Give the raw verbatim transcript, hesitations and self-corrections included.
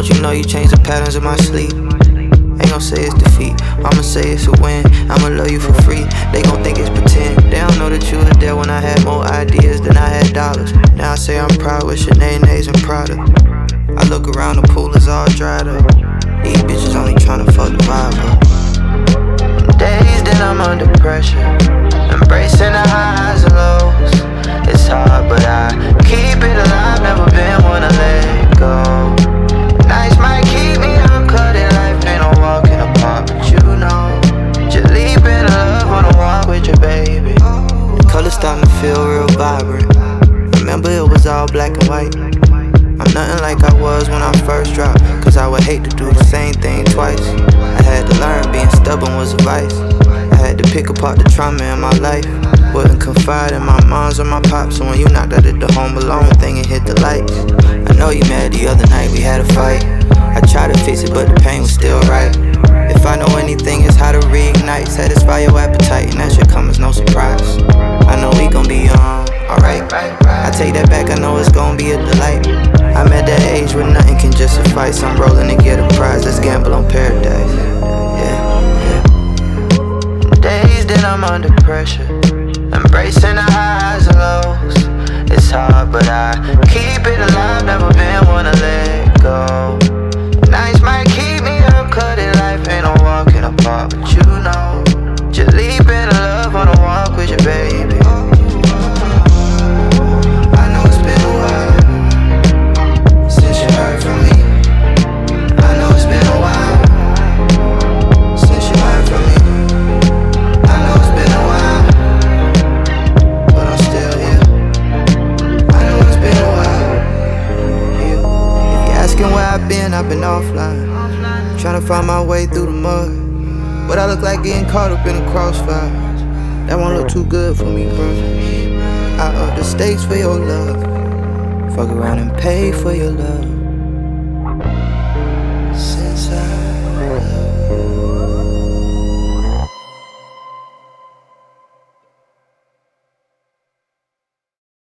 Don't you know you changed the patterns of my sleep? Ain't gon' say it's defeat, I'ma say it's a win. I'ma love you for free, they gon' think it's pretend. They don't know that you were there when I had more ideas than I had dollars. Now I say I'm proud with Sinead, Nays, and Prada. I look around, the pool is all dried up. These bitches only tryna fuck the vibe up. Days that I'm under pressure, embracing the highs and lows. It's hard, but I keep it alive, never been one to let go. Nights might keep me up, cut it, life ain't no walk in the park, but you know, just leaping love on a walk with your baby. The colors starting to feel real vibrant. Remember it was all black and white. I'm nothing like I was when I first dropped, cause I would hate to do the same thing twice. I had to learn being stubborn was a vice. I had to pick apart the trauma in my life. Wouldn't confide in my moms or my pops. So when you knocked out at the home alone thing and hit the lights, I know you mad the other night we had a fight. I tried to fix it but the pain was still right. If I know anything, it's how to reignite, satisfy your appetite, and that shit come as no surprise. I know we gon' be um, alright. I take that back, I know it's gon' be a delight. I'm at that age where nothing can just suffice. I'm rolling to get a prize, let's gamble on paradise. Yeah, yeah. Days that I'm under pressure, embracing the highs and lows. It's hard, but I keep it alive, never been one to let go. Nights might keep me up, cut it, life ain't no walk in the park, but you know, just leaping love on a walk with your baby. I know it's been a while since you heard from me. I know it's been a while since you heard from me. I know it's been a while, but I'm still here. I know it's been a while. Yeah. If you're asking where I've been, I've been offline, trying to find my way through the mud. But I look like getting caught up in a crossfire. That won't look too good for me, bro. I up the stakes for your love. Fuck around and pay for your love.